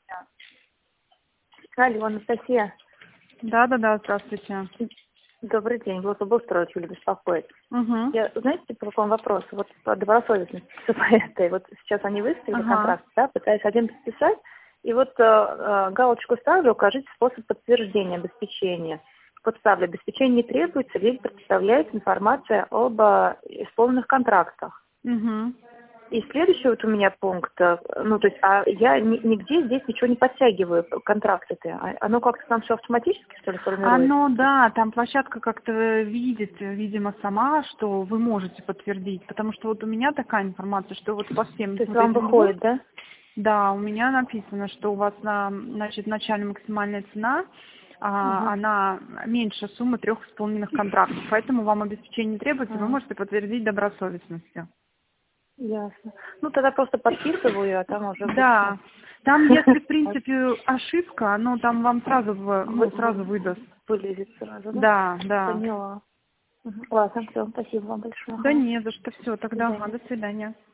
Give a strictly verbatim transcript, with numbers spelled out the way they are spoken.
Алло, Анастасия. Да-да-да, здравствуйте. Добрый день. Вот обустроить Юля беспокоит. Угу. Я, знаете, по какому вопросу? Вот по добросовестности по этой. Вот сейчас они выставили Ага. контракт, да, пытаюсь один подписать, и вот э, э, галочку ставлю, укажите способ подтверждения обеспечения. Вот ставлю, обеспечение не требуется, лишь представляется информация об э, исполненных контрактах. Угу. И следующий вот у меня пункт, э, ну, то есть, а я ни- нигде здесь ничего не подтягиваю, контракты-то. А- Оно как-то там все автоматически, что ли, формируется? Оно, да, там площадка как-то видит, видимо, сама, что вы можете подтвердить, потому что вот у меня такая информация, что вот по всем То есть вот вам этим двум, выходит, да? да, у меня написано, что у вас на, значит, начальная максимальная цена, а, Угу. она меньше суммы трех исполненных контрактов, поэтому вам обеспечение не требуется, вы А, можете подтвердить добросовестностью. ясно. Ну, тогда просто подписываю, а там уже будет всё. Да, там, если, в принципе, ошибка, ну, там вам сразу, в- Вы- ну, вы- сразу выдаст. Вылезет сразу, да? Да, да. Поняла. Мгм. Ладно, все, спасибо вам большое. Да Ага. не за что, все, До тогда, ага, свидания. до свидания.